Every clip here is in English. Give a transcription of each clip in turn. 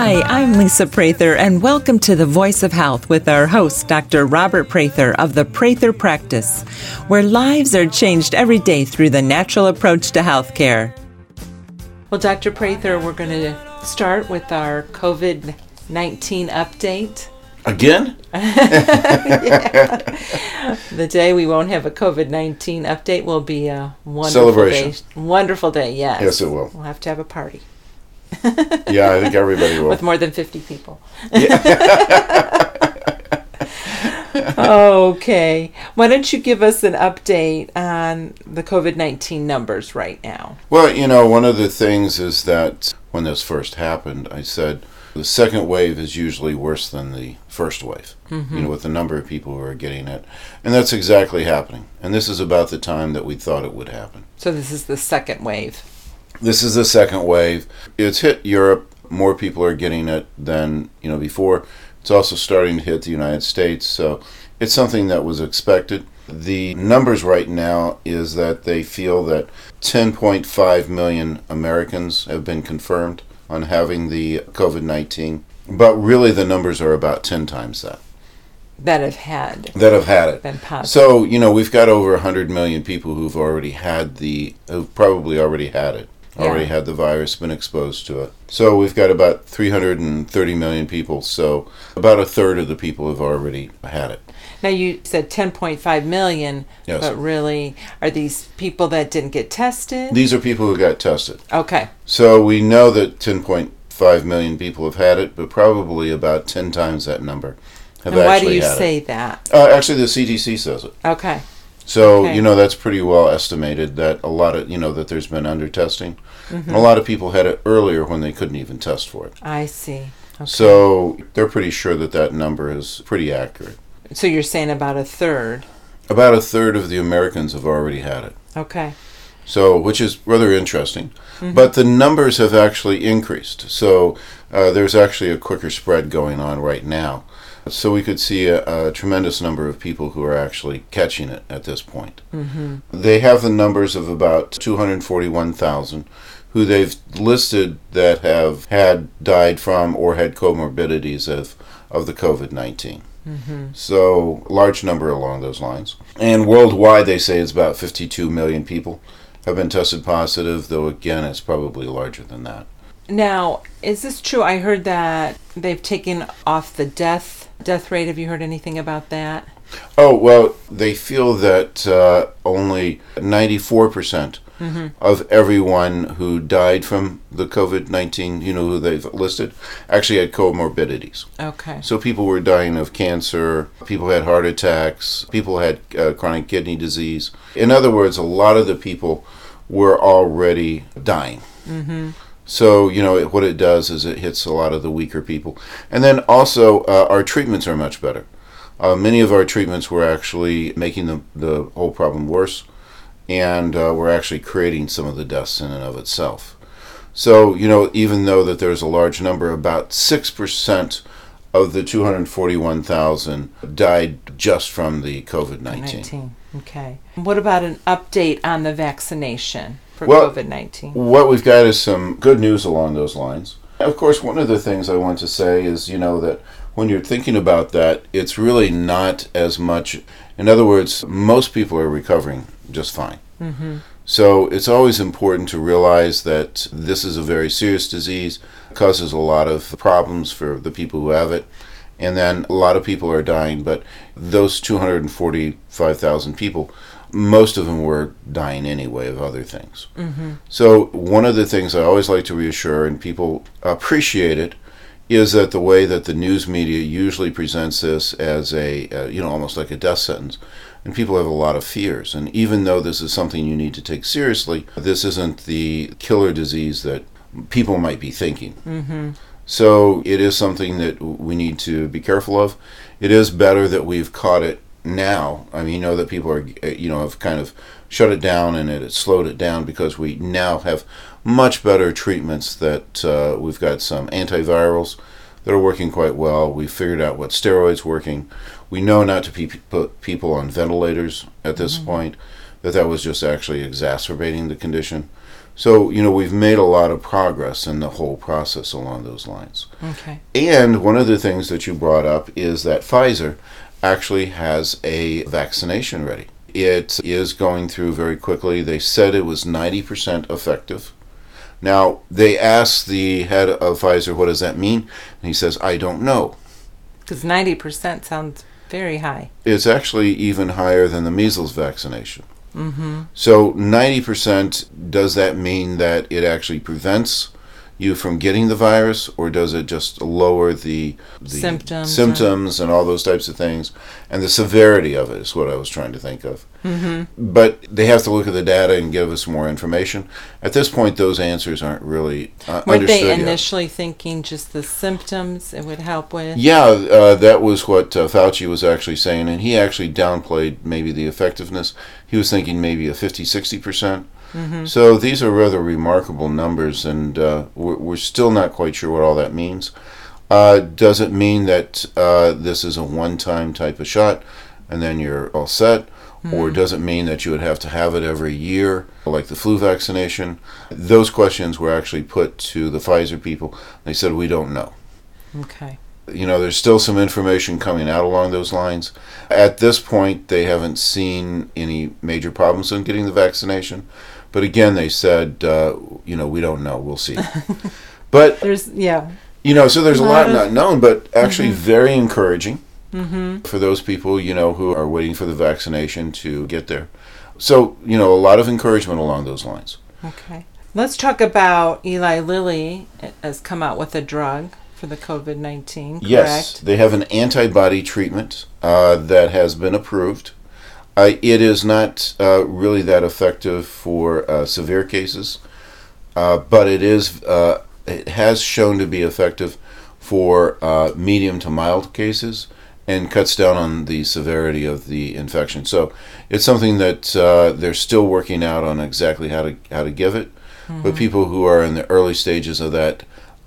Hi, I'm Lisa Prather, and welcome to The Voice of Health with our host, Dr. Robert Prather of the Prather Practice, where lives are changed every day through the natural approach to healthcare. Well, Dr. Prather, we're going to start with our COVID-19 update. Again? Yeah. The day we won't have a COVID-19 update will be a wonderful celebration. Day. Wonderful day, yes. Yes, it will. We'll have to have a party. Yeah, I think everybody will. With more than 50 people. Yeah. Okay. Why don't you give us an update on the COVID-19 numbers right now? Well, one of the things is that when this first happened, I said the second wave is usually worse than the first wave, with the number of people who are getting it. And that's exactly happening. And this is about the time that we thought it would happen. So this is the second wave. This is the second wave. It's hit Europe. More people are getting it than, before. It's also starting to hit the United States. So it's something that was expected. The numbers right now is that they feel that 10.5 million Americans have been confirmed on having the COVID-19. But really the numbers are about 10 times that. That have had it. Been positive. So, we've got over 100 million people who've probably already had it. Already had the virus, been exposed to it. So we've got about 330 million people, so about a third of the people have already had it. Now you said 10.5 million, yes. But really, are these people that didn't get tested? These are people who got tested. Okay. So we know that 10.5 million people have had it, but probably about 10 times that number have and actually had it. Why do you say that? Actually, the CDC says it. Okay. So, that's pretty well estimated that a lot of, that there's been under-testing. And a lot of people had it earlier when they couldn't even test for it. I see. Okay. So they're pretty sure that number is pretty accurate. So you're saying about a third? About a third of the Americans have already had it. Okay. So, which is rather interesting. But the numbers have actually increased. So there's actually a quicker spread going on right now. So we could see a tremendous number of people who are actually catching it at this point. They have the numbers of about 241,000 who they've listed that have died from or had comorbidities of the COVID-19. So large number along those lines. And worldwide they say it's about 52 million people have been tested positive, though again it's probably larger than that. Now, is this true? I heard that they've taken off the death rate. Have you heard anything about that? Oh, well, they feel that only 94% of everyone who died from the COVID-19, who they've listed, actually had comorbidities. Okay. So people were dying of cancer, people had heart attacks, people had chronic kidney disease. In other words, a lot of the people were already dying. So, what it does is it hits a lot of the weaker people. And then also, our treatments are much better. Many of our treatments were actually making the whole problem worse, and we're actually creating some of the deaths in and of itself. So, even though that there's a large number, about 6% of the 241,000 died just from the COVID-19. Okay. What about an update on the vaccination for COVID-19? What we've got is some good news along those lines. Of course, one of the things I want to say is, that when you're thinking about that, it's really not as much. In other words, most people are recovering just fine. So it's always important to realize that this is a very serious disease, causes a lot of problems for the people who have it, and then a lot of people are dying, but those 245,000 people, most of them were dying anyway of other things. So one of the things I always like to reassure, and people appreciate it, is that the way that the news media usually presents this as almost like a death sentence, and people have a lot of fears. And even though this is something you need to take seriously, this isn't the killer disease that people might be thinking. So it is something that we need to be careful of. It is better that we've caught it now. I mean, that people are, have kind of shut it down and it slowed it down because we now have much better treatments that we've got some antivirals that are working quite well. We've figured out what steroids working. We know not to put people on ventilators at this point, that was just actually exacerbating the condition. So, we've made a lot of progress in the whole process along those lines. Okay. And one of the things that you brought up is that Pfizer actually has a vaccination ready. It is going through very quickly. They said it was 90% effective. Now, they asked the head of Pfizer, what does that mean? And he says, I don't know. Because 90% sounds very high. It's actually even higher than the measles vaccination. Mm-hmm. So 90%, does that mean that it actually prevents you from getting the virus, or does it just lower the symptoms and all those types of things? And the severity of it is what I was trying to think of. Mm-hmm. But they have to look at the data and give us more information. At this point, those answers aren't really Weren't understood they yet. initially thinking just the symptoms it would help with? Yeah, that was what Fauci was actually saying, and he actually downplayed maybe the effectiveness. He was thinking maybe a 50-60%. Mm-hmm. So these are rather remarkable numbers, and we're still not quite sure what all that means. Does it mean that this is a one-time type of shot and then you're all set? Mm-hmm. Or does it mean that you would have to have it every year, like the flu vaccination? Those questions were actually put to the Pfizer people. They said, we don't know. Okay. There's still some information coming out along those lines. At this point, they haven't seen any major problems in getting the vaccination. But again, they said, we don't know. We'll see. But so there's a lot not known, but actually mm-hmm. very encouraging mm-hmm. for those people, who are waiting for the vaccination to get there. So, a lot of encouragement along those lines. Okay. Let's talk about Eli Lilly has come out with a drug for the COVID-19, correct? Yes, they have an antibody treatment that has been approved. It is not really that effective for severe cases, but it has shown to be effective for medium to mild cases and cuts down on the severity of the infection. So it's something that they're still working out on exactly how to give it. Mm-hmm. But people who are in the early stages of that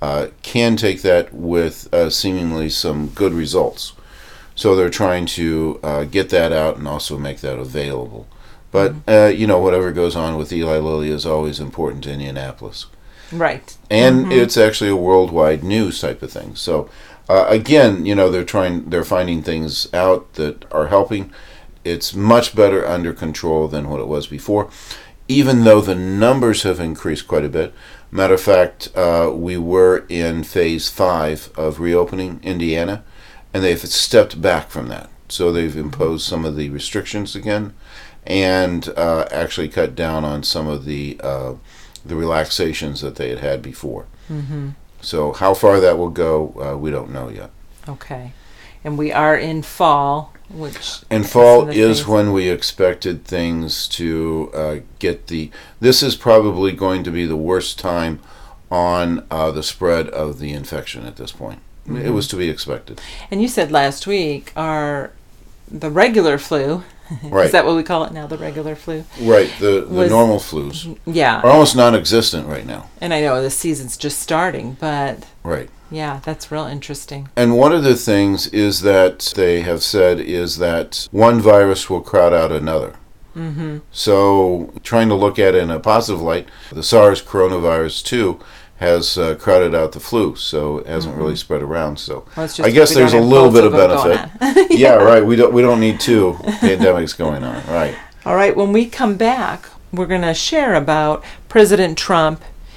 can take that with seemingly some good results. So they're trying to get that out and also make that available. But, mm-hmm. Whatever goes on with Eli Lilly is always important to Indianapolis. Right. And mm-hmm. it's actually a worldwide news type of thing. So, again, they're finding things out that are helping. It's much better under control than what it was before, even though the numbers have increased quite a bit. Matter of fact, we were in phase 5 of reopening Indiana, and they've stepped back from that. So they've imposed some of the restrictions again, and actually cut down on some of the relaxations that they had before. Mm-hmm. So how far that will go, we don't know yet. Okay. And we are in fall, And fall is when we expected things to get this is probably going to be the worst time on the spread of the infection at this point. Mm-hmm. It was to be expected. And you said last week the regular flu, right. Is that what we call it now, the regular flu? Right, the normal flus are almost non-existent right now. And I know the season's just starting, but right. Yeah, that's real interesting. And one of the things is that they have said is that one virus will crowd out another. Mm-hmm. So trying to look at it in a positive light, the SARS coronavirus 2 has crowded out the flu, so it hasn't really spread around. So I guess there's a little bit of benefit. Yeah, right. We don't need 2 pandemics going on. Right. All right. When we come back, we're going to share about President Trump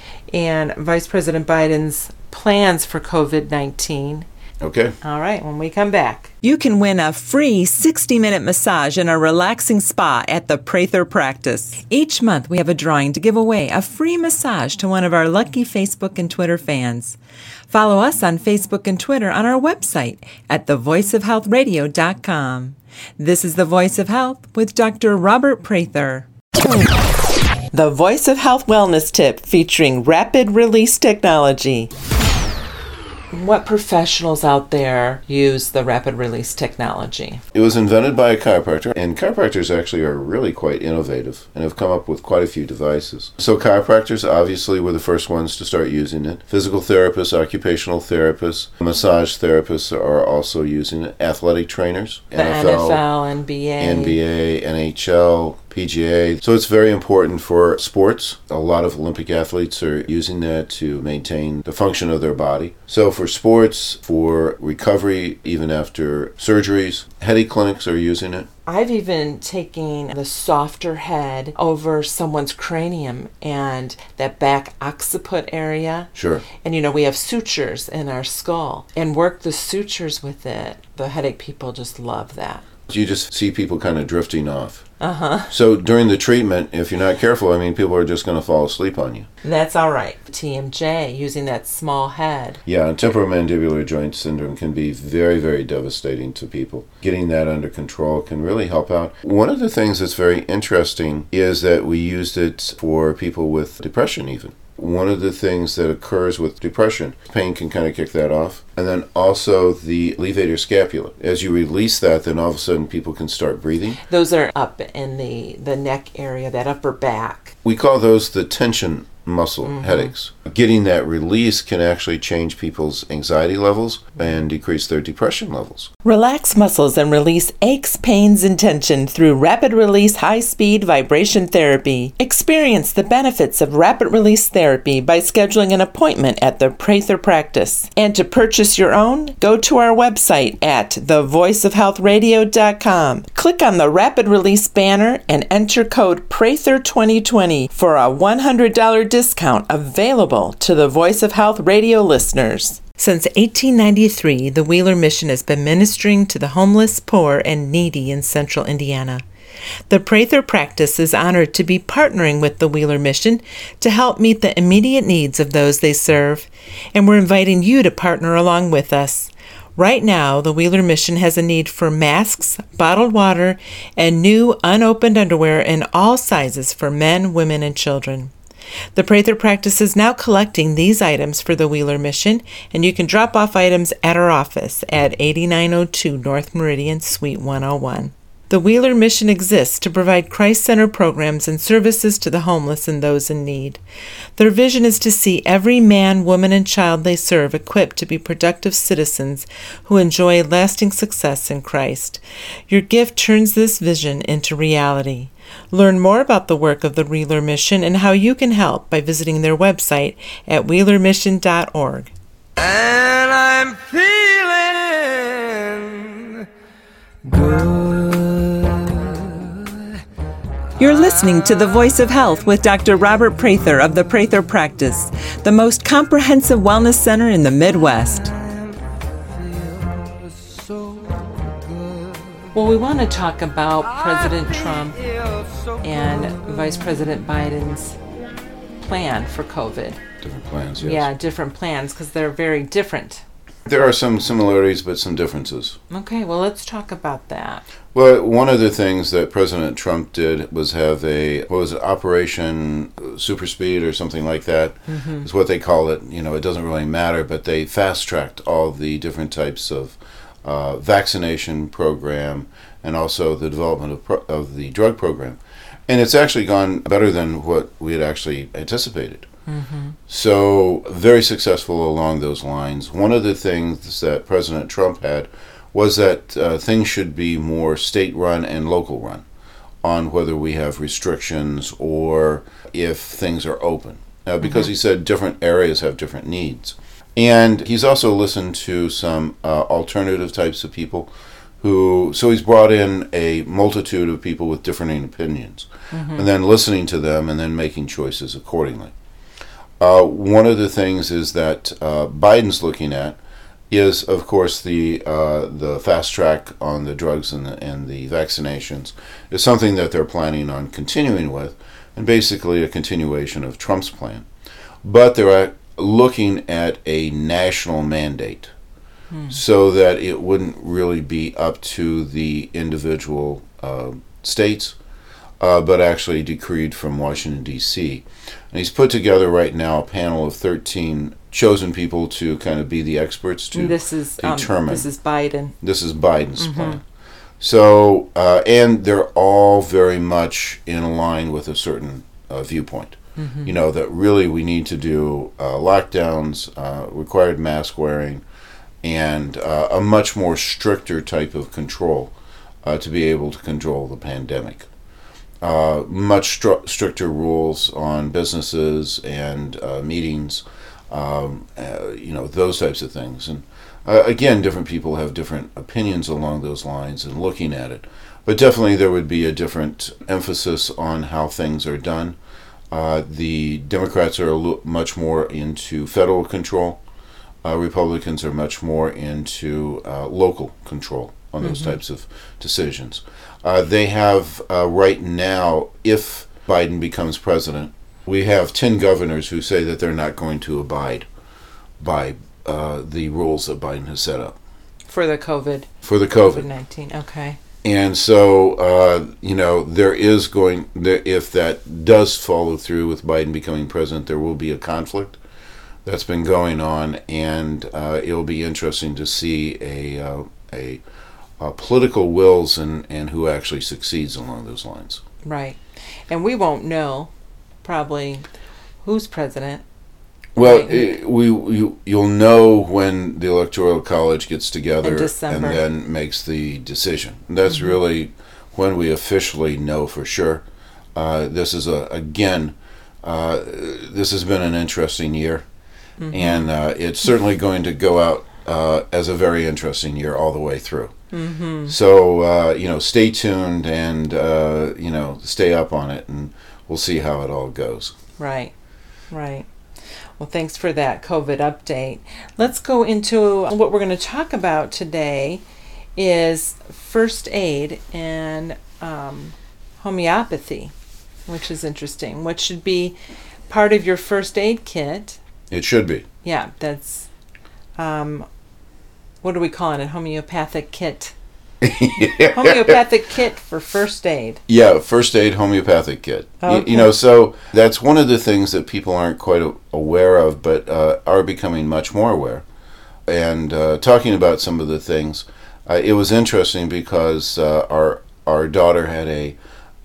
and Vice President Biden's plans for COVID-19. Okay. All right, when we come back. You can win a free 60-minute massage in a relaxing spa at the Prather Practice. Each month we have a drawing to give away a free massage to one of our lucky Facebook and Twitter fans. Follow us on Facebook and Twitter on our website at thevoiceofhealthradio.com. This is The Voice of Health with Dr. Robert Prather. The Voice of Health Wellness Tip featuring rapid release technology. What professionals out there use the rapid release technology? It was invented by a chiropractor, and chiropractors actually are really quite innovative and have come up with quite a few devices. So chiropractors obviously were the first ones to start using it. Physical therapists, occupational therapists, massage therapists are also using it. Athletic trainers, the NFL, NBA, NHL, PGA. So it's very important for sports. A lot of Olympic athletes are using that to maintain the function of their body. So for sports, for recovery, even after surgeries, headache clinics are using it. I've even taken the softer head over someone's cranium and that back occiput area. Sure. And we have sutures in our skull and work the sutures with it. The headache people just love that. You just see people kind of drifting off. Uh-huh. So during the treatment, if you're not careful, people are just going to fall asleep on you. That's all right. TMJ, using that small head. Yeah, and temporomandibular joint syndrome can be very, very devastating to people. Getting that under control can really help out. One of the things that's very interesting is that we used it for people with depression even. One of the things that occurs with depression, pain can kind of kick that off. And then also the levator scapula. As you release that, then all of a sudden people can start breathing. Those are up in the neck area, that upper back. We call those the tension muscle headaches. Getting that release can actually change people's anxiety levels and decrease their depression levels. Relax muscles and release aches, pains, and tension through rapid release high-speed vibration therapy. Experience the benefits of rapid release therapy by scheduling an appointment at the Prather Practice. And to purchase your own, go to our website at thevoiceofhealthradio.com. Click on the rapid release banner and enter code Prather2020 for a $100 discount available to the Voice of Health radio listeners. Since 1893, the Wheeler Mission has been ministering to the homeless, poor, and needy in central Indiana. The Prather Practice is honored to be partnering with the Wheeler Mission to help meet the immediate needs of those they serve, and we're inviting you to partner along with us. Right now, the Wheeler Mission has a need for masks, bottled water, and new unopened underwear in all sizes for men, women, and children. The Prather Practice is now collecting these items for the Wheeler Mission, and you can drop off items at our office at 8902 North Meridian, Suite 101. The Wheeler Mission exists to provide Christ-centered programs and services to the homeless and those in need. Their vision is to see every man, woman, and child they serve equipped to be productive citizens who enjoy lasting success in Christ. Your gift turns this vision into reality. Learn more about the work of the Wheeler Mission and how you can help by visiting their website at wheelermission.org. And I'm feeling good. You're listening to The Voice of Health with Dr. Robert Prather of the Prather Practice, the most comprehensive wellness center in the Midwest. Well, we want to talk about President Trump and Vice President Biden's plan for COVID. Different plans, yes. Yeah, different plans, because they're very different. There are some similarities, but some differences. Okay, well, let's talk about that. Well, one of the things that President Trump did was have Operation Super Speed or something like that, is what they call it. It doesn't really matter, but they fast-tracked all the different types of vaccination program and also the development of the drug program. And it's actually gone better than what we had actually anticipated. So very successful along those lines. One of the things that President Trump had was that things should be more state-run and local-run on whether we have restrictions or if things are open. Now, because he said different areas have different needs. And he's also listened to some alternative types of people so he's brought in a multitude of people with differing opinions, and then listening to them and then making choices accordingly. One of the things is that Biden's looking at is, of course, the fast track on the drugs and the vaccinations is something that they're planning on continuing with, and basically a continuation of Trump's plan. But they're looking at a national mandate so that it wouldn't really be up to the individual states, but actually decreed from Washington, D.C. And he's put together right now a panel of 13 chosen people to kind of be the experts to determine. This is Biden. This is Biden's plan. So, and they're all very much in line with a certain viewpoint. That really we need to do lockdowns, required mask wearing, and a much more stricter type of control to be able to control the pandemic. much stricter rules on businesses and meetings, those types of things. And again, different people have different opinions along those lines and looking at it. But definitely there would be a different emphasis on how things are done. The Democrats are much more into federal control. Republicans are much more into local control on those types of decisions. They have right now, if Biden becomes president, we have 10 governors who say that they're not going to abide by the rules that Biden has set up. For the COVID. For the COVID. COVID-19, okay. And so, there is if that does follow through with Biden becoming president, there will be a conflict that's been going on, and it'll be interesting to see a political wills and who actually succeeds along those lines. Right. And we won't know, probably, who's president. Well, you'll know when the Electoral College gets together and then makes the decision. That's really when we officially know for sure. This is this has been an interesting year, and it's certainly going to go out as a very interesting year all the way through. So, stay tuned and, stay up on it, and we'll see how it all goes. Right. Well, thanks for that COVID update. Let's go into what we're going to talk about today is first aid and homeopathy, which is interesting. What should be part of your first aid kit? It should be. Yeah, that's, what are we calling it? Homeopathic kit. Homeopathic kit for first aid. Yeah, first aid homeopathic kit. Okay. So that's one of the things that people aren't quite aware of, but are becoming much more aware. And talking about some of the things, it was interesting because our daughter had a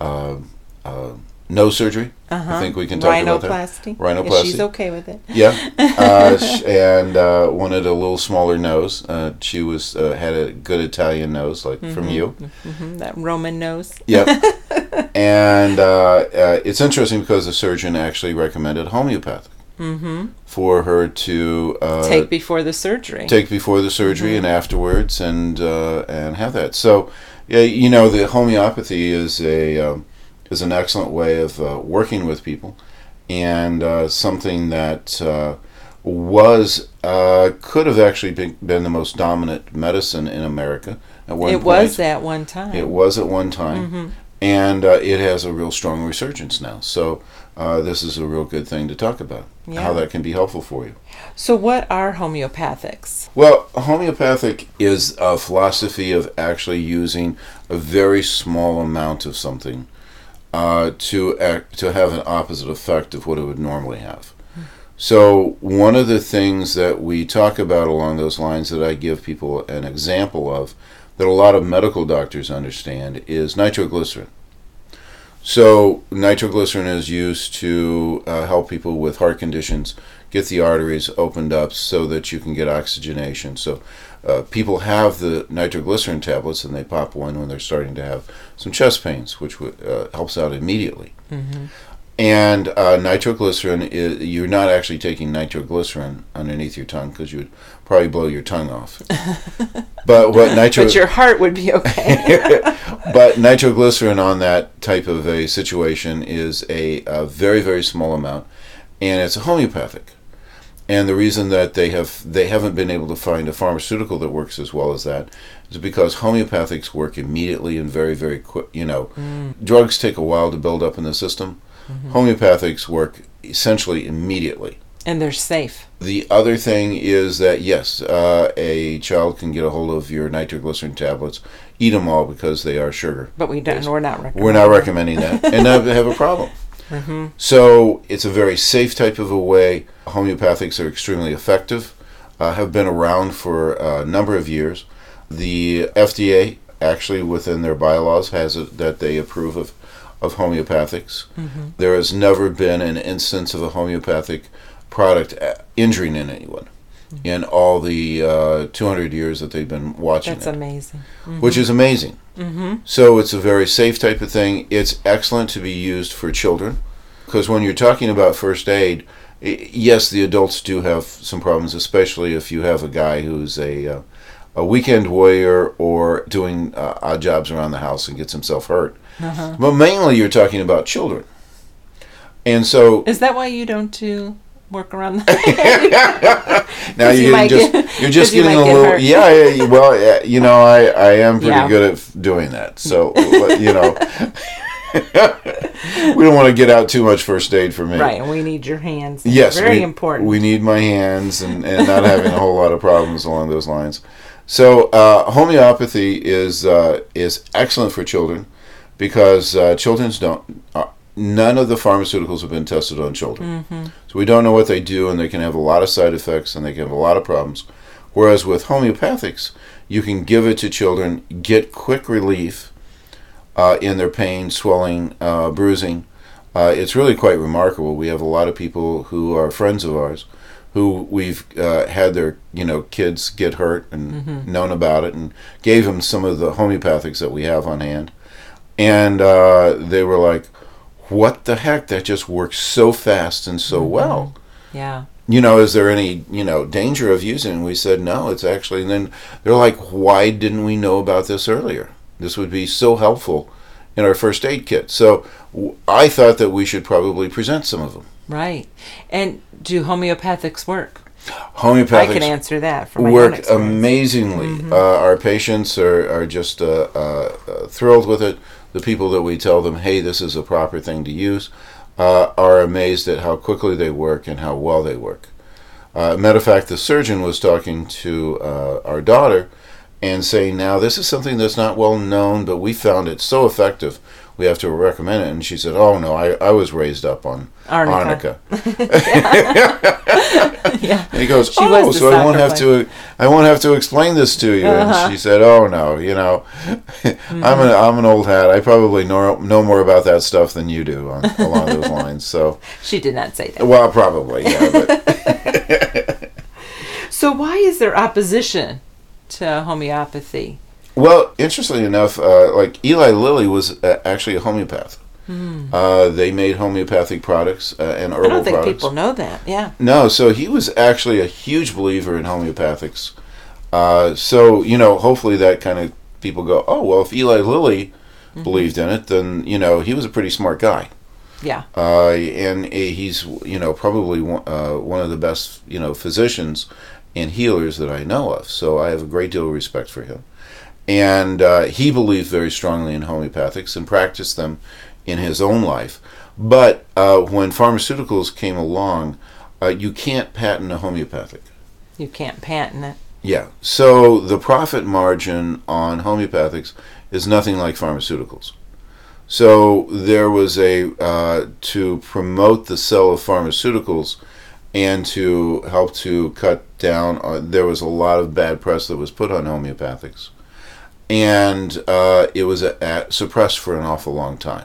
nose surgery. I think we can talk about that. Rhinoplasty. Yeah, she's okay with it. Yeah, and wanted a little smaller nose. She was had a good Italian nose, like from you. That Roman nose. Yep. And it's interesting because the surgeon actually recommended homeopathic for her to take before the surgery. And afterwards, and have that. So, yeah, the homeopathy is is an excellent way of working with people, and something that could have actually been the most dominant medicine in America at one point. It was at one time. It was at one time, and it has a real strong resurgence now. So this is a real good thing to talk about, how that can be helpful for you. So what are homeopathics? Well, homeopathic is a philosophy of actually using a very small amount of something to have an opposite effect of what it would normally have. So one of the things that we talk about along those lines that I give people an example of that a lot of medical doctors understand is nitroglycerin. So nitroglycerin is used to help people with heart conditions get the arteries opened up so that you can get oxygenation. So people have the nitroglycerin tablets and they pop one when they're starting to have some chest pains, which helps out immediately. And nitroglycerin, you're not actually taking nitroglycerin underneath your tongue because you would probably blow your tongue off. But your heart would be okay. But nitroglycerin on that type of a situation is a very, very small amount, and it's a homeopathic. And the reason that they haven't been able to find a pharmaceutical that works as well as that is because homeopathics work immediately and very, very quick. Drugs take a while to build up in the system. Homeopathics work essentially immediately. And they're safe. The other thing is that, yes, a child can get a hold of your nitroglycerin tablets, eat them all because they are sugar. But we're not recommending that, and not have a problem. So it's a very safe type of a way. Homeopathics are extremely effective, have been around for a number of years. The FDA actually within their bylaws has it that they approve of homeopathics. There has never been an instance of a homeopathic product injuring anyone. in all the 200 years that they've been watching That's amazing. which is amazing. So it's a very safe type of thing. It's excellent to be used for children, because when you're talking about first aid, yes, the adults do have some problems, especially if you have a guy who's a weekend warrior or doing odd jobs around the house and gets himself hurt. But mainly you're talking about children. And so... Is that why you don't do work around the Now you're just getting a little... Yeah, well, I am pretty good at doing that. So, we don't want to get out too much first aid for me. Right, and we need your hands. Yes. Very important. We need my hands and not having a whole lot of problems along those lines. So homeopathy is excellent for children because children's don't... none of the pharmaceuticals have been tested on children. So we don't know what they do, and they can have a lot of side effects, and they can have a lot of problems. Whereas with homeopathics, you can give it to children, get quick relief in their pain, swelling, bruising. It's really quite remarkable. We have a lot of people who are friends of ours who we've had their kids get hurt and known about it, and gave them some of the homeopathics that we have on hand. And they were like, what the heck? That just works so fast and so well. Yeah. Is there any, danger of using it? And we said, no, it's actually, and then they're like, why didn't we know about this earlier? This would be so helpful in our first aid kit. So I thought that we should probably present some of them. Right. And do homeopathics work? Homeopathics I can answer that from my own work experience. amazingly. Our patients are just thrilled with it. The people that we tell them, hey, this is a proper thing to use, are amazed at how quickly they work and how well they work. Matter of fact, the surgeon was talking to our daughter and saying, now, this is something that's not well known, but we found it so effective, we have to recommend it. And she said, oh, no, I was raised up on arnica. Yeah. And he goes, so I won't have to explain this to you. And she said, oh, no, I'm an old hat. I probably know more about that stuff than you do along those lines. So she did not say that. Well, probably, yeah. But so why is there opposition to homeopathy? Well, interestingly enough, like Eli Lilly was actually a homeopath. They made homeopathic products and herbal products. I don't think people know that, yeah. No, so he was actually a huge believer in homeopathics. So, hopefully that kind of people go, oh, well, if Eli Lilly believed in it, then, he was a pretty smart guy. Yeah. And he's, probably one of the best, physicians and healers that I know of. So I have a great deal of respect for him. And he believed very strongly in homeopathics and practiced them in his own life. But when pharmaceuticals came along, you can't patent a homeopathic. You can't patent it. Yeah. So the profit margin on homeopathics is nothing like pharmaceuticals. So there was to promote the sale of pharmaceuticals and to help to cut down, there was a lot of bad press that was put on homeopathics. And it was suppressed for an awful long time.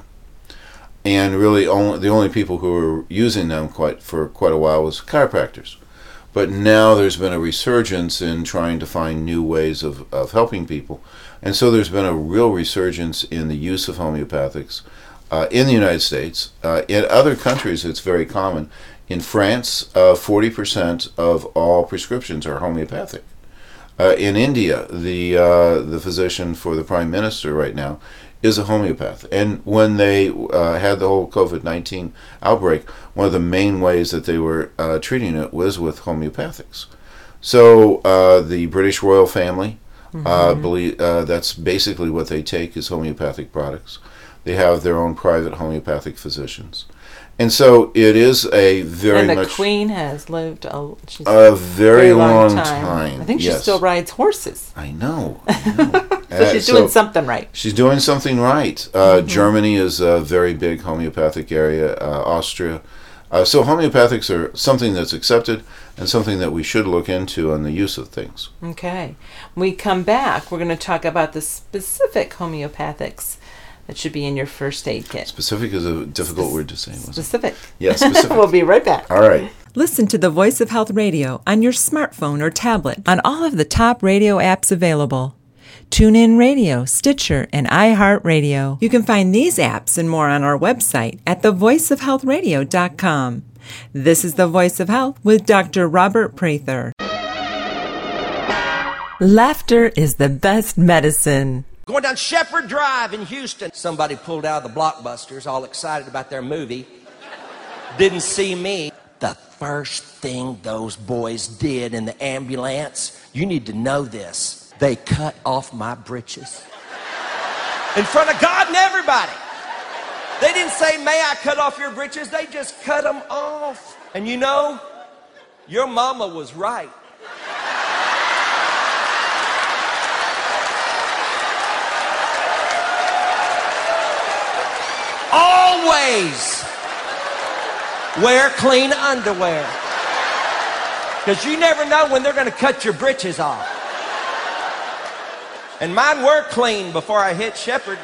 And really the only people who were using them for quite a while was chiropractors. But now there's been a resurgence in trying to find new ways of helping people. And so there's been a real resurgence in the use of homeopathics in the United States. In other countries, it's very common. In France, 40% of all prescriptions are homeopathic. In India, the physician for the Prime Minister right now is a homeopath. And when they had the whole COVID-19 outbreak, one of the main ways that they were treating it was with homeopathics. So the British royal family believe that's basically what they take is homeopathic products. They have their own private homeopathic physicians. And so it is a very much... And the Queen has lived a very long time. I think she still rides horses. I know. So she's doing something right. She's doing something right. Germany is a very big homeopathic area. Austria. So homeopathics are something that's accepted and something that we should look into on the use of things. Okay. When we come back, we're going to talk about the specific homeopathics that should be in your first aid kit. Specific is a difficult word to say, wasn't it? Specific. Yeah, specific. We'll be right back. All right. Listen to the Voice of Health Radio on your smartphone or tablet on all of the top radio apps available. TuneIn Radio, Stitcher, and iHeartRadio. You can find these apps and more on our website at thevoiceofhealthradio.com. This is The Voice of Health with Dr. Robert Prather. Laughter is the best medicine. Going down Shepherd Drive in Houston. Somebody pulled out of the Blockbusters, all excited about their movie. Didn't see me. The first thing those boys did in the ambulance, you need to know this. They cut off my britches. In front of God and everybody. They didn't say, may I cut off your britches? They just cut them off. And you know, your mama was right. Always wear clean underwear. Because you never know when they're going to cut your britches off. And mine were clean before I hit Shepherd.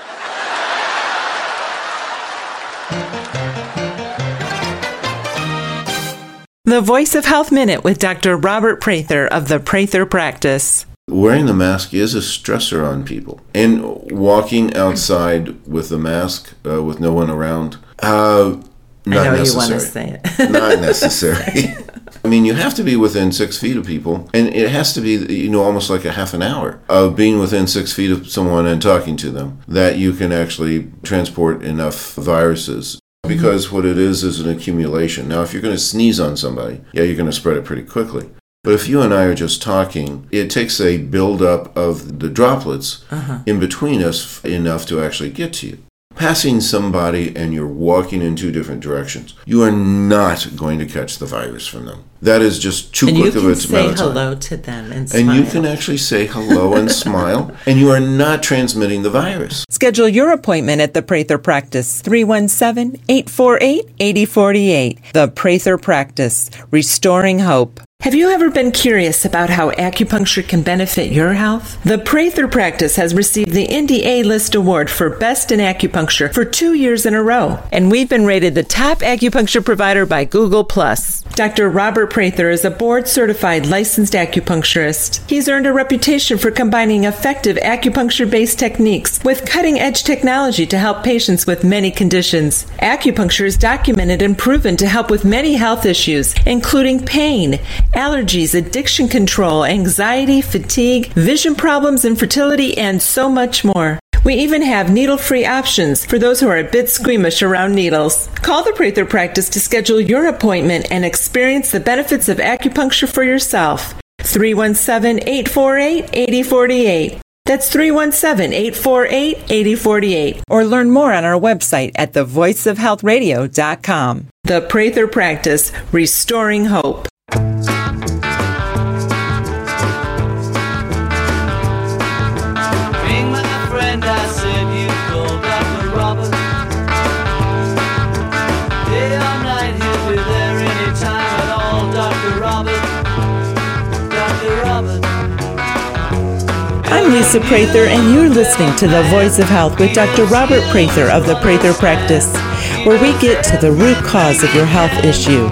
The Voice of Health Minute with Dr. Robert Prather of the Prather Practice. Wearing the mask is a stressor on people. And walking outside with the mask, with no one around, not necessary. You want to say it. Not necessary. I mean, you have to be within 6 feet of people, and it has to be, almost like a half an hour of being within 6 feet of someone and talking to them that you can actually transport enough viruses. Because what it is an accumulation. Now, if you're going to sneeze on somebody, you're going to spread it pretty quickly. But if you and I are just talking, it takes a buildup of the droplets in between us enough to actually get to you. Passing somebody and you're walking in 2 different directions, you are not going to catch the virus from them. That is just too quick of a amount of time. And you can say hello to them and smile. And you can actually say hello and smile, and you are not transmitting the virus. Schedule your appointment at the Prather Practice, 317-848-8048. The Prather Practice, restoring hope. Have you ever been curious about how acupuncture can benefit your health? The Prather Practice has received the Indy A-List Award for Best in Acupuncture for 2 years in a row, and we've been rated the top acupuncture provider by Google+. Dr. Robert Prather is a board-certified licensed acupuncturist. He's earned a reputation for combining effective acupuncture-based techniques with cutting-edge technology to help patients with many conditions. Acupuncture is documented and proven to help with many health issues, including pain, allergies, addiction control, anxiety, fatigue, vision problems, infertility, and so much more. We even have needle-free options for those who are a bit squeamish around needles. Call the Prather Practice to schedule your appointment and experience the benefits of acupuncture for yourself. 317-848-8048. That's 317-848-8048. Or learn more on our website at thevoiceofhealthradio.com. The Prather Practice, restoring hope. I'm Lisa Prather, and you're listening to The Voice of Health with Dr. Robert Prather of the Prather Practice, where we get to the root cause of your health issue.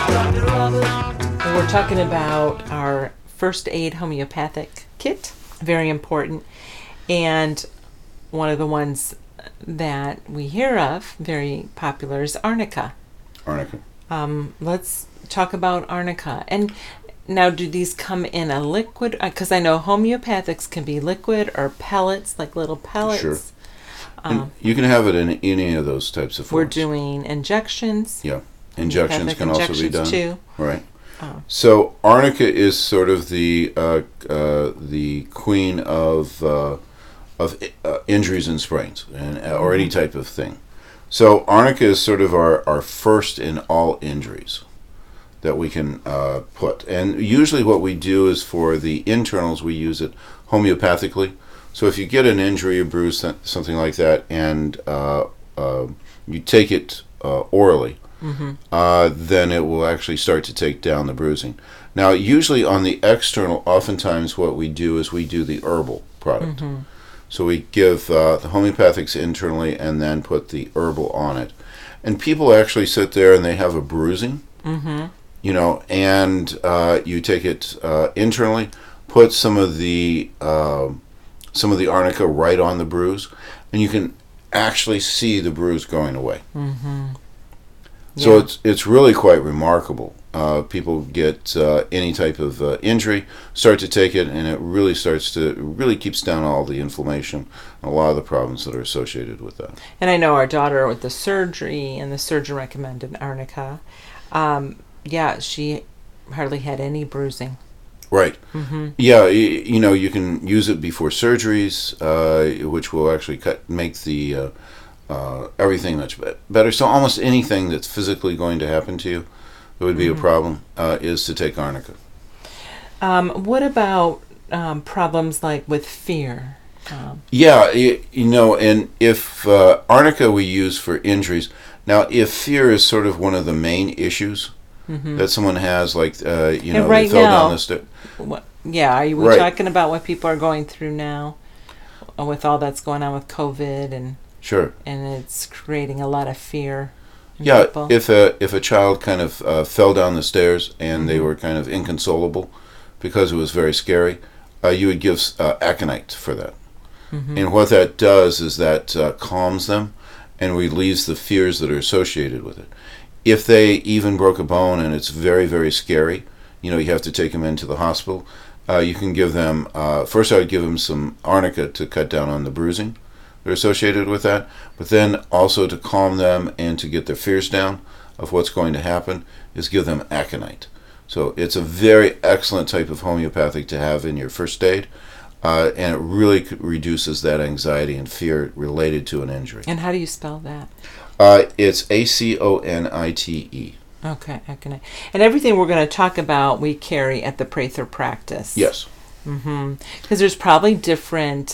We're talking about our first aid homeopathic kit, very important, and one of the ones that we hear of, very popular, is arnica. Arnica. Let's talk about arnica. And now, do these come in a liquid? Because I know homeopathics can be liquid or pellets, like little pellets. Sure. And you can have it in any of those types of forms. We're doing injections. Yeah. Injections can also be done. Too. Right. Oh. So arnica is sort of the queen of injuries and sprains, or any type of thing. So arnica is sort of our first in all injuries that we can put. And usually what we do is for the internals, we use it homeopathically. So if you get an injury, a bruise, something like that, and you take it orally, then it will actually start to take down the bruising. Now, usually on the external, oftentimes what we do is we do the herbal product. So we give the homeopathics internally and then put the herbal on it. And people actually sit there and they have a bruising, you know, and you take it internally, put some of the arnica right on the bruise, and you can actually see the bruise going away. So it's really quite remarkable. People get any type of injury, start to take it, and it really keeps down all the inflammation and a lot of the problems that are associated with that. And I know our daughter with the surgery, and the surgeon recommended arnica. She hardly had any bruising. Right. Yeah, you know, you can use it before surgeries, which will actually make the everything much better. So almost anything that's physically going to happen to you that would be a problem is to take arnica. What about problems like with fear? Yeah, you know, and if arnica we use for injuries, now if fear is sort of one of the main issues that someone has, like, you know, right they fell now, down the stairs. Are we Right. talking about what people are going through now with all that's going on with COVID and Sure. and it's creating a lot of fear in Yeah, people? if a child kind of fell down the stairs and they were kind of inconsolable because it was very scary, you would give aconite for that. And what that does is that calms them and relieves the fears that are associated with it. If they even broke a bone and it's very, very scary, you know, you have to take them into the hospital, you can give them, first I would give them some arnica to cut down on the bruising that are associated with that, but then also to calm them and to get their fears down of what's going to happen is give them aconite. So it's a very excellent type of homeopathic to have in your first aid, and it really reduces that anxiety and fear related to an injury. And how do you spell that? It's ACONITE. Okay, aconite. And everything we're going to talk about, we carry at the Prather practice. Yes. Because there's probably different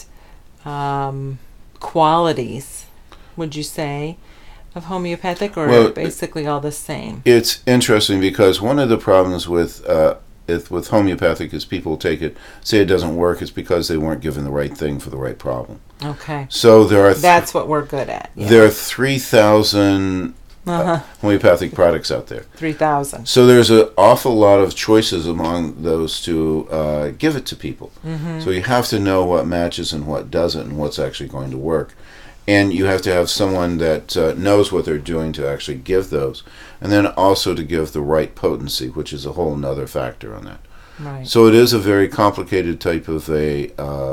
qualities, would you say, of homeopathic, or basically all the same? It's interesting because one of the problems with homeopathic is people take it, say it doesn't work, it's because they weren't given the right thing for the right problem. Okay. So there are that's what we're good at. Yeah. There are 3,000 homeopathic products out there. 3,000. So there's an awful lot of choices among those to give it to people. So you have to know what matches and what doesn't and what's actually going to work. And you have to have someone that knows what they're doing to actually give those. And then also to give the right potency, which is a whole nother factor on that. Right. So it is a very complicated type of a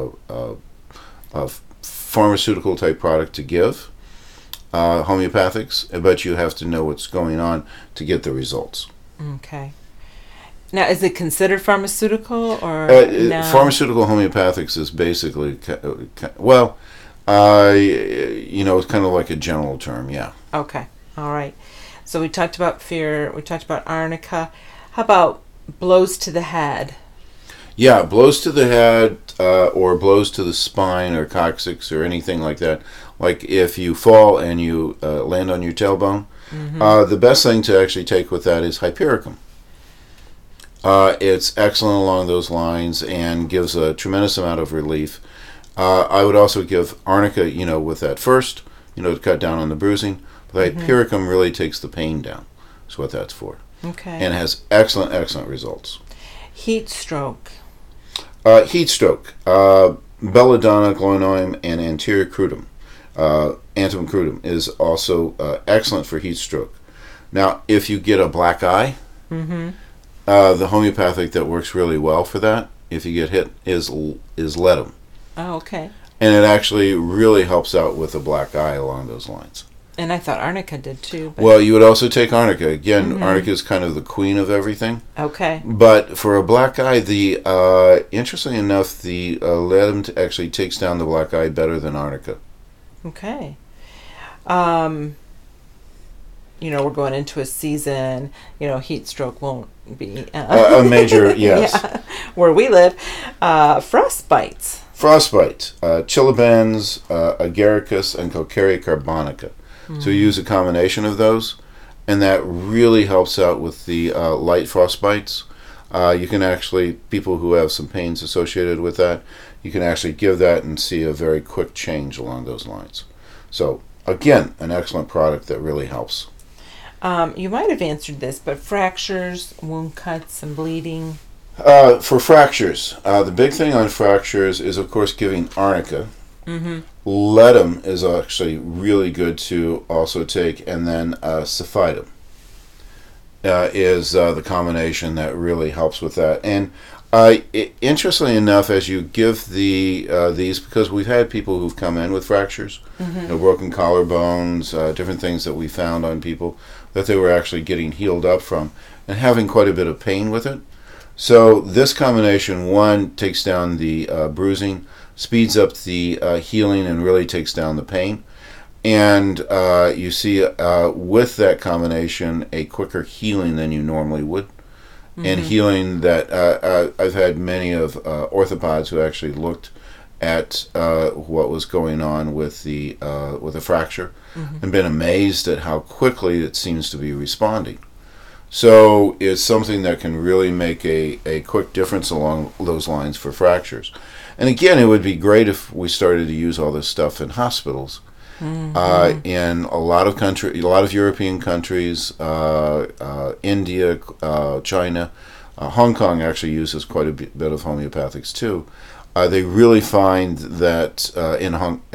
pharmaceutical type product to give, homeopathics, but you have to know what's going on to get the results. Okay. Now, is it considered pharmaceutical or no? Pharmaceutical homeopathics is basically, you know, it's kind of like a general term, yeah. Okay. All right. So we talked about fear. We talked about arnica. How about blows to the head? Yeah, blows to the head or blows to the spine or coccyx or anything like that. Like if you fall and you land on your tailbone, the best thing to actually take with that is Hypericum. It's excellent along those lines and gives a tremendous amount of relief. I would also give arnica, you know, with that first, you know, to cut down on the bruising. But Hypericum really takes the pain down. That's what that's for. Okay. And has excellent, excellent results. Heat stroke. Heat stroke. Belladonna, Gloinoim, and Anterior Crutum. Antimum Crutum is also excellent for heat stroke. Now, if you get a black eye, the homeopathic that works really well for that, if you get hit, is Ledum. Oh, okay. And it actually really helps out with a black eye along those lines. And I thought arnica did too. But Well, you would also take arnica. Again, arnica is kind of the queen of everything. okay. But for a black eye, interestingly enough, the Ledum actually takes down the black eye better than arnica. Okay. You know, we're going into a season, you know, heat stroke won't be A major, yes. yeah, where we live. Frostbites. Frostbite, Chilibens, Agaricus, and Cocaria carbonica. So you use a combination of those, and that really helps out with the light frostbites. You can actually, people who have some pains associated with that, you can actually give that and see a very quick change along those lines. So, again, an excellent product that really helps. You might have answered this, but fractures, wound cuts, and bleeding. For fractures, the big thing on fractures is, of course, giving arnica. Mm-hmm. Ledum is actually really good to also take, and then Cephidim is the combination that really helps with that. And interestingly enough, as you give these, because we've had people who've come in with fractures, broken collarbones, different things that we found on people that they were actually getting healed up from and having quite a bit of pain with it. So this combination, one, takes down the bruising, speeds up the healing, and really takes down the pain. And you see with that combination a quicker healing than you normally would. And healing that I've had many of orthopods who actually looked at what was going on with the fracture and been amazed at how quickly it seems to be responding. So it's something that can really make a quick difference along those lines for fractures. And again, it would be great if we started to use all this stuff in hospitals. In a lot of European countries, India, China, Hong Kong actually uses quite a bit of homeopathics too. They really find that in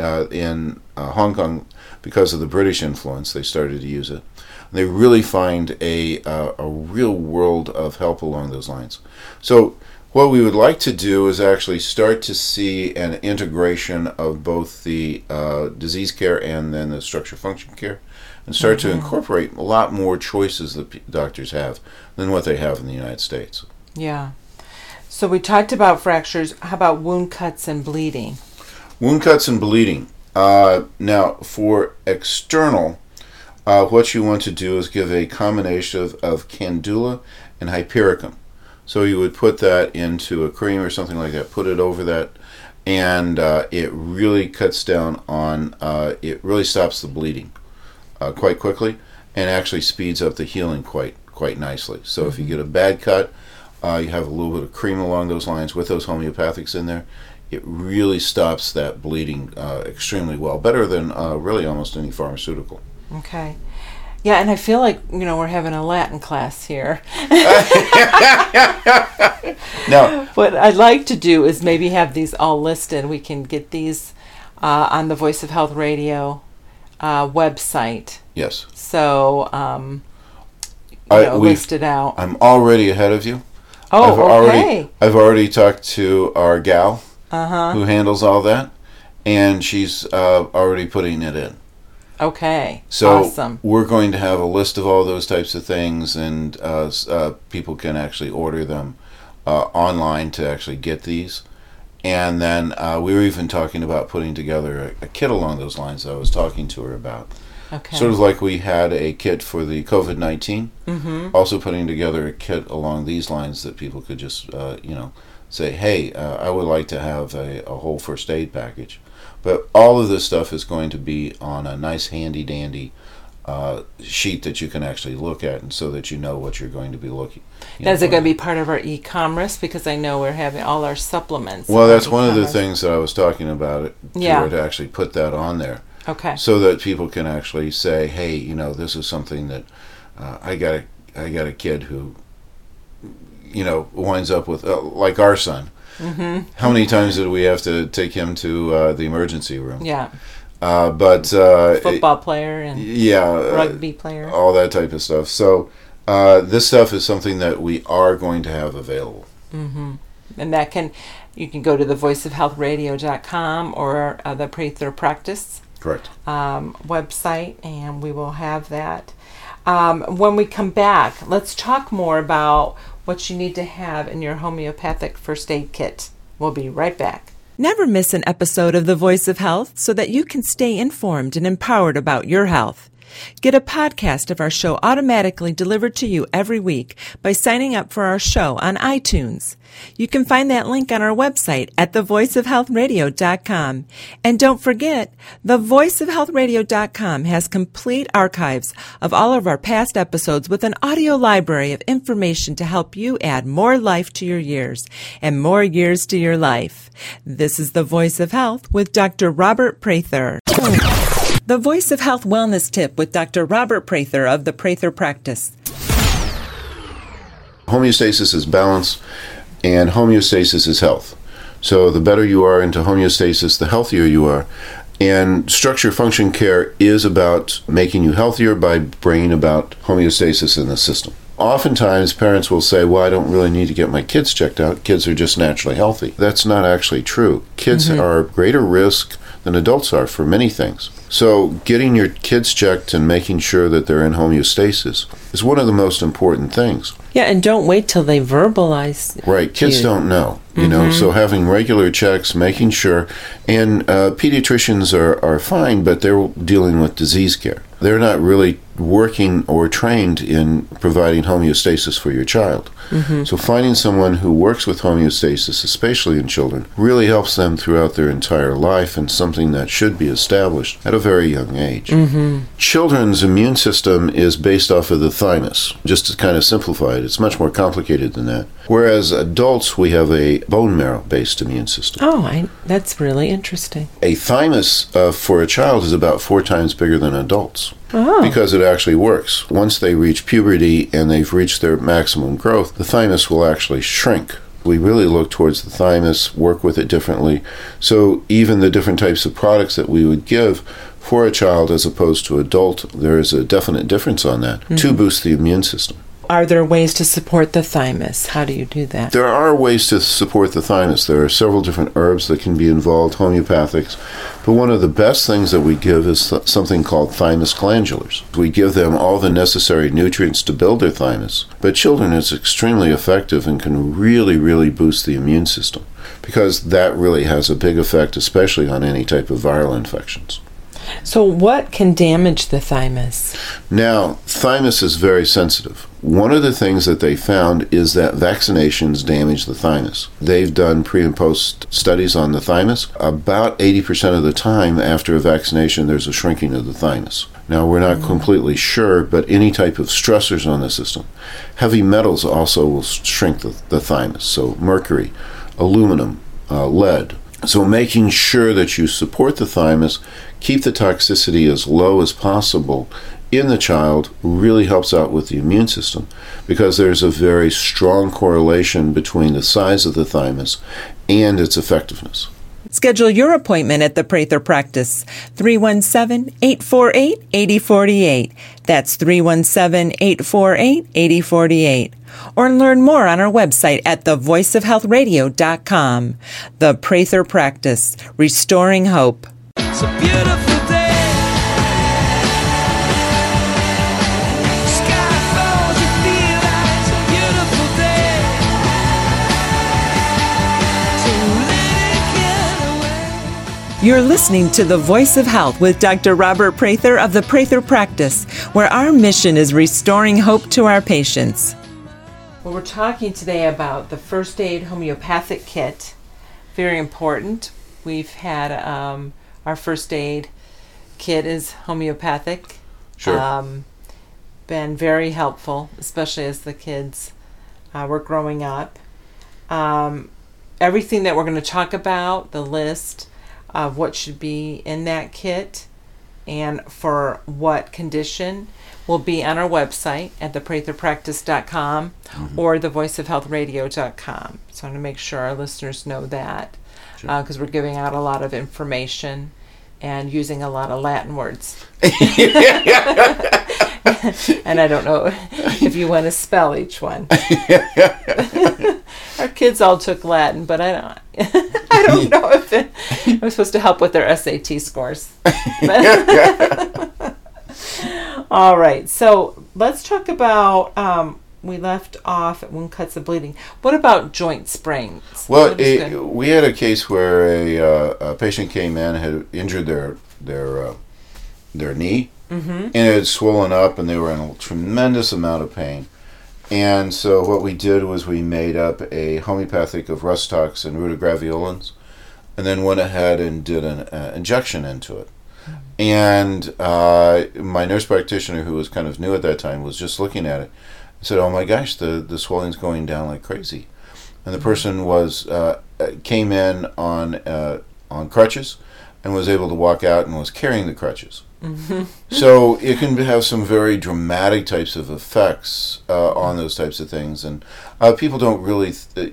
Hong Kong, because of the British influence, they started to use it. They really find a real world of help along those lines. So what we would like to do is actually start to see an integration of both the disease care and then the structure function care, and start to incorporate a lot more choices that doctors have than what they have in the United States. Yeah. So we talked about fractures. How about wound cuts and bleeding? Wound cuts and bleeding. Now, for external, what you want to do is give a combination of Candula and Hypericum. So you would put that into a cream or something like that, put it over that, and it really cuts down on, it really stops the bleeding quite quickly and actually speeds up the healing quite nicely. So if you get a bad cut, you have a little bit of cream along those lines with those homeopathics in there, it really stops that bleeding extremely well, better than really almost any pharmaceutical. Okay. Yeah, and I feel like, we're having a Latin class here. Now, what I'd like to do is maybe have these all listed. We can get these on the Voice of Health Radio website. yes. So, We've- listed out. I'm already ahead of you. Oh, okay. I've already talked to our gal who handles all that, and she's already putting it in. Okay. So awesome. we're going to have a list of all those types of things, and people can actually order them online to actually get these. And then we were even talking about putting together a kit along those lines that I was talking to her about. Okay. Sort of like we had a kit for the COVID-19, also putting together a kit along these lines that people could just, say, hey, I would like to have a whole first aid package. But all of this stuff is going to be on a nice handy-dandy sheet that you can actually look at, and so that you know what you're going to be looking. Now, is it going to be part of our e-commerce? Because I know we're having all our supplements. Well, on that's one of the e-commerce. things that I was talking about, to actually put that on there. Okay. So that people can actually say, hey, this is something that I got a kid who, winds up with, like our son. How many times did we have to take him to the emergency room? Yeah. Football player and rugby player. all that type of stuff. So this stuff is something that we are going to have available. And you can go to thevoiceofhealthradio.com or the Prather Practice Correct. website, and we will have that. When we come back, let's talk more about what you need to have in your homeopathic first aid kit. We'll be right back. Never miss an episode of The Voice of Health so that you can stay informed and empowered about your health. Get a podcast of our show automatically delivered to you every week by signing up for our show on iTunes. You can find that link on our website at thevoiceofhealthradio.com. And don't forget, thevoiceofhealthradio.com has complete archives of all of our past episodes with an audio library of information to help you add more life to your years and more years to your life. This is The Voice of Health with Dr. Robert Prather. The Voice of Health Wellness Tip with Dr. Robert Prather of the Prather Practice. Homeostasis is balance, and homeostasis is health. So the better you are into homeostasis, the healthier you are. And structure function care is about making you healthier by bringing about homeostasis in the system. Oftentimes, parents will say, well, I don't really need to get my kids checked out. Kids are just naturally healthy. That's not actually true. Kids are greater risk than adults are for many things. So getting your kids checked and making sure that they're in homeostasis is one of the most important things. Yeah, and don't wait till they verbalize. Right, kids don't know, you know, so having regular checks, making sure, and pediatricians are fine, but they're dealing with disease care. They're not really working or trained in providing homeostasis for your child. So finding someone who works with homeostasis, especially in children, really helps them throughout their entire life, and something that should be established at a very young age. Children's immune system is based off of the thymus. Just to kind of simplify it, it's much more complicated than that. Whereas adults, we have a bone marrow-based immune system. Oh, that's really interesting. A thymus for a child is about 4 times bigger than adults. Oh. Because it actually works. Once they reach puberty and they've reached their maximum growth, the thymus will actually shrink. We really look towards the thymus, work with it differently. So even the different types of products that we would give for a child as opposed to adult, there is a definite difference on that to boost the immune system. Are there ways to support the thymus? How do you do that? There are ways to support the thymus. There are several different herbs that can be involved, homeopathics. But one of the best things that we give is something called thymus glandulars. We give them all the necessary nutrients to build their thymus. But children, it's extremely effective and can really, really boost the immune system, because that really has a big effect, especially on any type of viral infections. So what can damage the thymus? Now, thymus is very sensitive. One of the things that they found is that vaccinations damage the thymus. They've done pre and post studies on the thymus. About 80% of the time after a vaccination, there's a shrinking of the thymus. Now, we're not completely sure, but any type of stressors on the system. Heavy metals also will shrink the thymus, so mercury, aluminum, lead. So making sure that you support the thymus, keep the toxicity as low as possible in the child, really helps out with the immune system, because there's a very strong correlation between the size of the thymus and its effectiveness. Schedule your appointment at the Prather Practice, 317-848-8048. That's 317-848-8048. Or learn more on our website at thevoiceofhealthradio.com. The Prather Practice, restoring hope. It's a beautiful day. Sky falls, you feel like it's a beautiful day. So let it get away. You're listening to The Voice of Health with Dr. Robert Prather of the Prather Practice, where our mission is restoring hope to our patients. Well, we're talking today about the first aid homeopathic kit. Very important. We've had our first aid kit is homeopathic. Sure. Been very helpful, especially as the kids were growing up. Everything that we're going to talk about, the list of what should be in that kit and for what condition, will be on our website at thepratherpractice.com or thevoiceofhealthradio.com. So I'm going to make sure our listeners know that, because we're giving out a lot of information and using a lot of Latin words. And I don't know if you want to spell each one. Our kids all took Latin, but I don't know if it was supposed to help with their SAT scores. All right, so let's talk about, we left off at wound cuts and bleeding. What about joint sprains? Well, we had a case where a patient came in, had injured their their knee, and it had swollen up, and they were in a tremendous amount of pain. And so what we did was we made up a homeopathic of Rustox and rutagraveolens, and then went ahead and did an injection into it. And my nurse practitioner, who was kind of new at that time, was just looking at it and said, "Oh my gosh, the swelling's going down like crazy." And the person came in on crutches and was able to walk out and was carrying the crutches. So it can have some very dramatic types of effects on those types of things, and people don't really,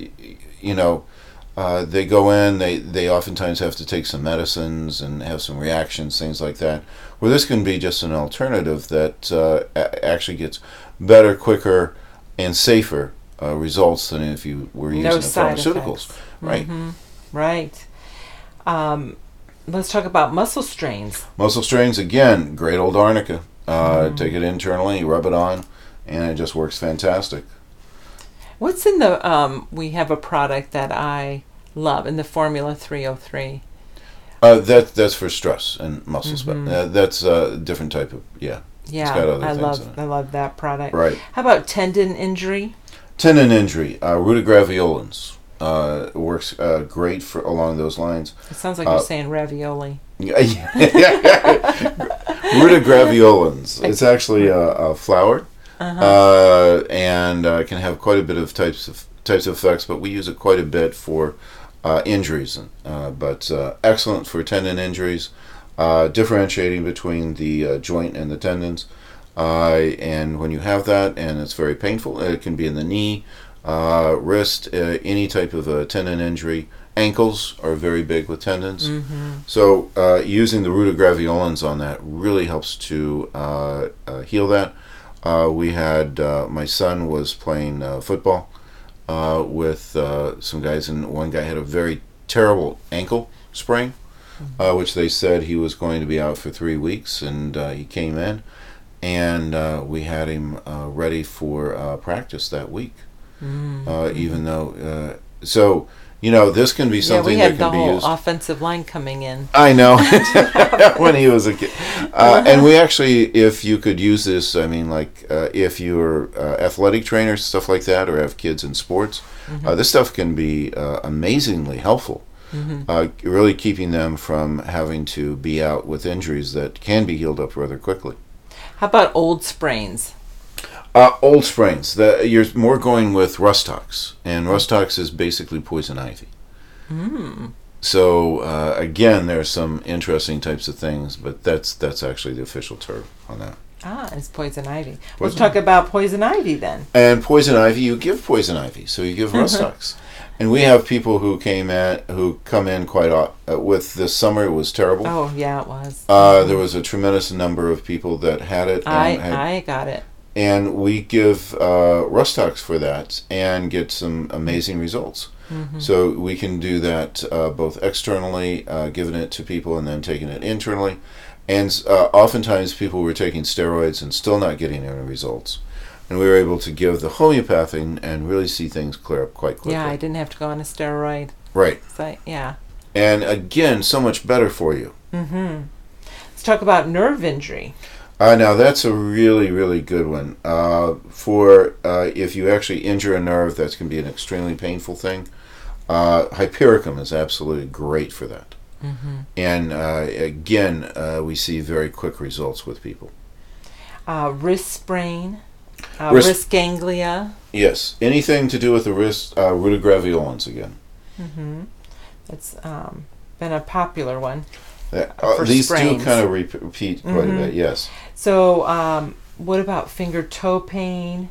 they go in, they oftentimes have to take some medicines and have some reactions, things like that, where this can be just an alternative that actually gets better, quicker, and safer results than if you were using the pharmaceuticals. Right. Right. Let's talk about muscle strains. Muscle strains, again, great old arnica. Take it internally, rub it on, and it just works fantastic. What's in the, we have a product that I love in the Formula 303. That's for stress and muscle spasm. That's a different type of, Yeah, it's got other things in it. I love that product. Right. How about tendon injury? Tendon injury, rutagraveolens. Works great for along those lines. It sounds like you're saying ravioli. Rutagraveolens. It's actually a flower, and can have quite a bit of types of effects. But we use it quite a bit for injuries. But excellent for tendon injuries, differentiating between the joint and the tendons. And when you have that, and it's very painful, it can be in the knee. Wrist, any type of a tendon injury. Ankles are very big with tendons. So using the rutagraveolens on that really helps to heal that. We had, my son was playing football with some guys, and one guy had a very terrible ankle sprain, which they said he was going to be out for 3 weeks, and he came in, and we had him ready for practice that week. Even though, so this can be something that can be used. We had the whole offensive line coming in. I know, when he was a kid, and we actually, if you could use this, I mean, like if you're athletic trainers, stuff like that, or have kids in sports, this stuff can be amazingly helpful. Really keeping them from having to be out with injuries that can be healed up rather quickly. How about old sprains? Old sprains. You're more going with Rustox, and Rustox is basically poison ivy. So again, there's some interesting types of things, but that's actually the official term on that. It's poison ivy. Let's talk about poison ivy then. And poison ivy, you give poison ivy, so you give Rustox. And we have people who come in quite with this summer. It was terrible. Oh yeah, it was. There was a tremendous number of people that had it. I got it. And we give Rustox for that and get some amazing results. So we can do that both externally, giving it to people, and then taking it internally. And oftentimes people were taking steroids and still not getting any results. And we were able to give the homeopathy and really see things clear up quite quickly. Yeah, I didn't have to go on a steroid. Right. So, yeah. And again, so much better for you. Let's talk about nerve injury. Now that's a really, really good one. For if you actually injure a nerve, that's going to be an extremely painful thing. Hypericum is absolutely great for that. And again, we see very quick results with people. Wrist sprain, wrist ganglia. Yes, anything to do with the wrist, rutagraveolens again. It's been a popular one. These sprains. do kind of repeat quite a bit, yes. So, what about finger toe pain,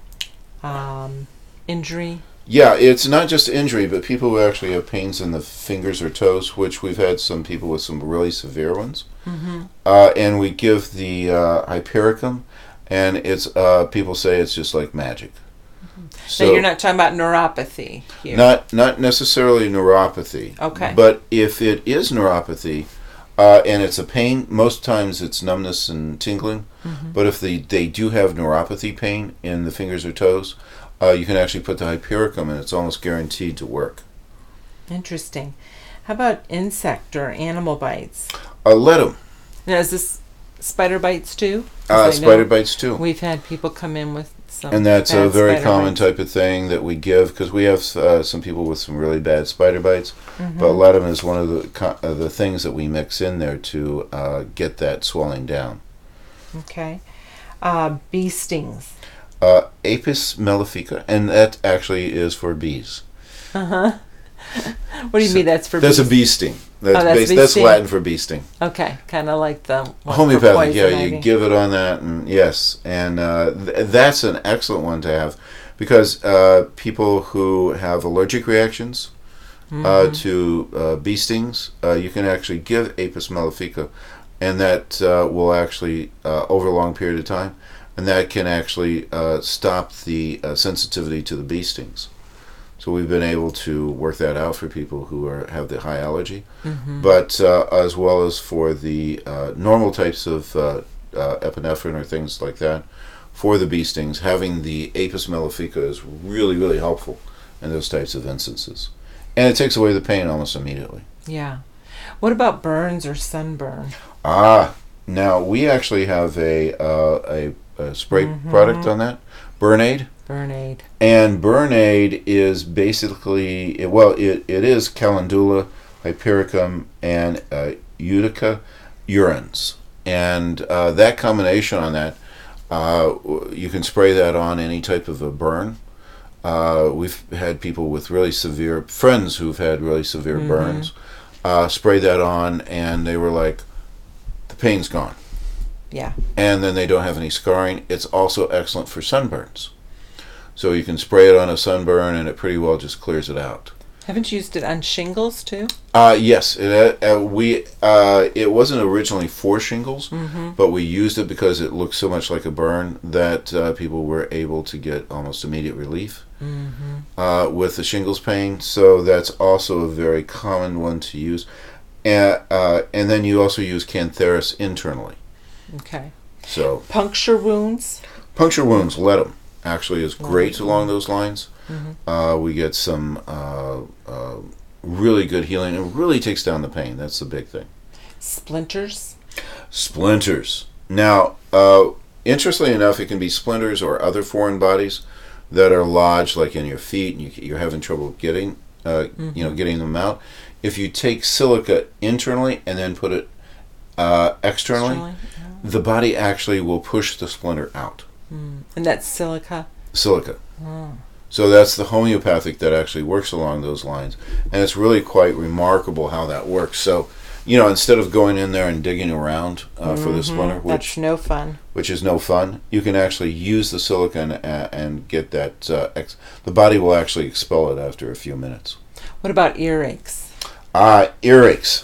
injury? Yeah, it's not just injury, but people who actually have pains in the fingers or toes, which we've had some people with some really severe ones. And we give the Hypericum, and it's people say it's just like magic. So you're not talking about neuropathy here? Not necessarily neuropathy. Okay. But if it is neuropathy, and it's a pain, most times it's numbness and tingling. But if they do have neuropathy pain in the fingers or toes, you can actually put the Hypericum, and it's almost guaranteed to work. Interesting. How about insect or animal bites? Let them. Now, is this spider bites too? 'Cause I know Spider bites too. We've had people come in with some And that's a bad very spider common bites. type of thing that we give because we have some people with some really bad spider bites. Mm-hmm. But a lot of them is one of the things that we mix in there to get that swelling down. Okay. Bee stings. Apis mellifica, and that actually is for bees. What do you mean that's for That's bees? a bee sting. That's bee That's sting. Latin for bee sting. Okay, kind of like the one for Homeopathic, yeah, poison you ivy. give it on that, and yes, and that's an excellent one to have because people who have allergic reactions to bee stings, you can actually give Apis mellifica, and that will actually over a long period of time, and that can actually stop the sensitivity to the bee stings. So we've been able to work that out for people who have the high allergy, but as well as for the normal types of epinephrine or things like that, for the bee stings, having the Apis mellifica is really, really helpful in those types of instances. And it takes away the pain almost immediately. Yeah. What about burns or sunburn? Now we actually have a spray product on that, Burnaid. Burnaid. And Burnaid is basically, it is Calendula, Hypericum, and Utica urines. And that combination on that, you can spray that on any type of a burn. We've had people with really severe, friends who've had really severe burns, spray that on, and they were like, the pain's gone. Yeah. And then they don't have any scarring. It's also excellent for sunburns. So you can spray it on a sunburn, and it pretty well just clears it out. Haven't you used it on shingles too? Yes, it wasn't originally for shingles, but we used it because it looked so much like a burn that people were able to get almost immediate relief with the shingles pain. So that's also a very common one to use, and then you also use Cantharis internally. Okay. So Puncture wounds. puncture wounds, let them. Actually is great along those lines. We get some really good healing. It really takes down the pain. That's the big thing. Splinters. Splinters. Now, interestingly enough, it can be splinters or other foreign bodies that are lodged, like in your feet, and you're having trouble getting, getting them out. If you take silica internally and then put it externally, the body actually will push the splinter out. And that's silica. Silica. So that's the homeopathic that actually works along those lines, and it's really quite remarkable how that works. So, instead of going in there and digging around for the splinter, That's no fun. which is no fun, you can actually use the silica and get that. The body will actually expel it after a few minutes. What about earaches? Earaches.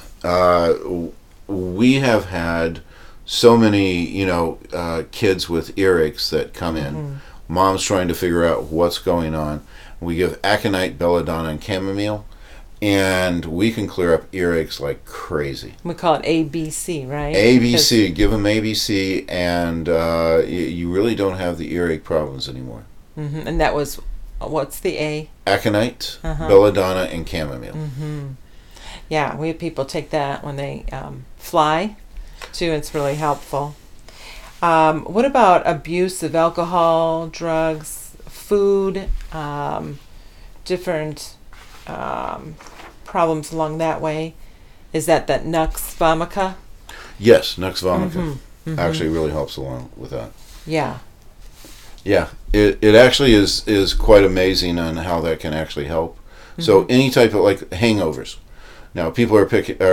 We have had so many, kids with earaches that come in. Mom's trying to figure out what's going on. We give aconite, belladonna, and chamomile, and we can clear up earaches like crazy. We call it ABC, right? ABC, give them ABC, and you really don't have the earache problems anymore. And that was, what's the A? Aconite, belladonna, and chamomile. Yeah, we have people take that when they fly, too. It's really helpful. What about abuse of alcohol, drugs, food, different problems along that way? Is that Nux vomica? Yes, Nux vomica actually really helps along with that. Yeah. Yeah, it actually is quite amazing on how that can actually help. So any type of like hangovers. Now people are pricking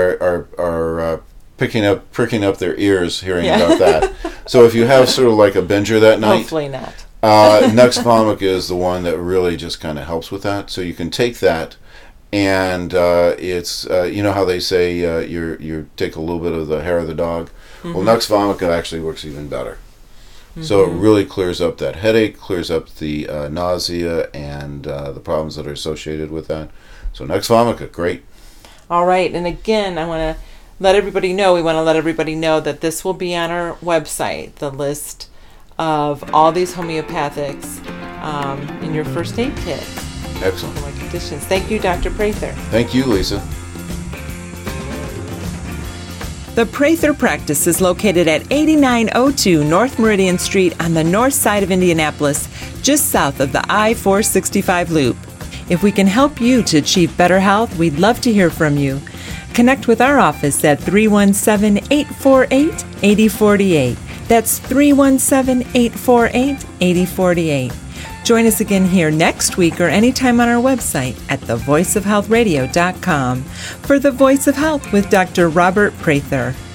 up their ears hearing about that. So if you have sort of like a binger that night, Hopefully not. Nux vomica is the one that really just kind of helps with that. So you can take that, and it's how they say you take a little bit of the hair of the dog. Well, Nux vomica actually works even better. So it really clears up that headache, clears up the nausea, and the problems that are associated with that. So Nux vomica, great. All right, and again, we want to let everybody know that this will be on our website, the list of all these homeopathics in your first aid kit. Excellent. For my conditions. Thank you, Dr. Prather. Thank you, Lisa. The Prather Practice is located at 8902 North Meridian Street on the north side of Indianapolis, just south of the I-465 loop. If we can help you to achieve better health, we'd love to hear from you. Connect with our office at 317-848-8048. That's 317-848-8048. Join us again here next week or anytime on our website at thevoiceofhealthradio.com for The Voice of Health with Dr. Robert Prather.